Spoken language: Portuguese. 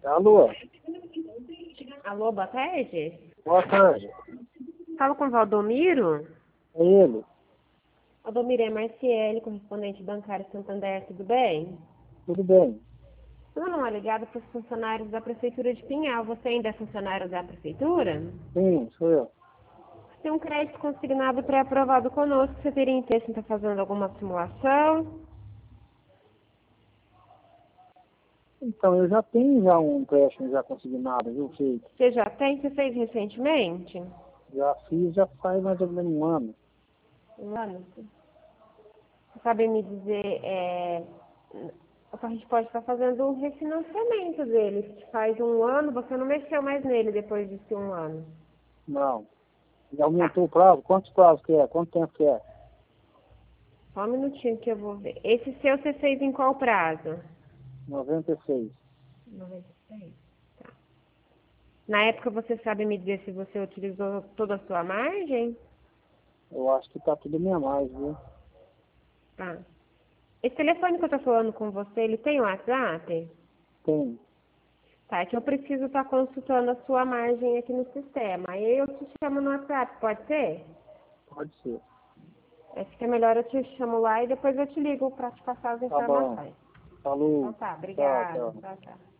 Alô? Alô, boa tarde. Boa tarde. Falo com o Valdomiro. É ele? Valdomiro é Marciele, correspondente bancário Santander, tudo bem? Tudo bem? Eu não é ligado para os funcionários da Prefeitura de Pinhal. Você ainda é funcionário da Prefeitura? Sim, sou eu. Tem um crédito consignado pré-aprovado conosco. Você teria interesse em estar fazendo alguma simulação? Então, eu já tenho já um empréstimo já consignado, viu, feito. Você já tem? Você fez recentemente? Já fiz, já faz mais ou menos um ano. Um ano? Você sabe me dizer, a gente pode estar fazendo um refinanciamento dele. Se faz um ano, você não mexeu mais nele depois desse um ano. Não. Já Tá. aumentou o prazo? Quantos prazos que é? Quanto tempo que é? Só um minutinho que eu vou ver. Esse seu você fez em qual prazo? 96. 96. Tá. Na época você sabe me dizer se você utilizou toda a sua margem? Eu acho que tá tudo meia mais, viu? Tá. Esse telefone que eu tô falando com você, ele tem WhatsApp? Tem. Tá, é que eu preciso estar consultando a sua margem aqui no sistema. Aí eu te chamo no WhatsApp, pode ser? Pode ser. Acho que é melhor eu te chamo lá e depois eu te ligo para te passar as Tá bom. informações. Então Falou. tá, Tchau, obrigada. tchau. Tchau, tchau.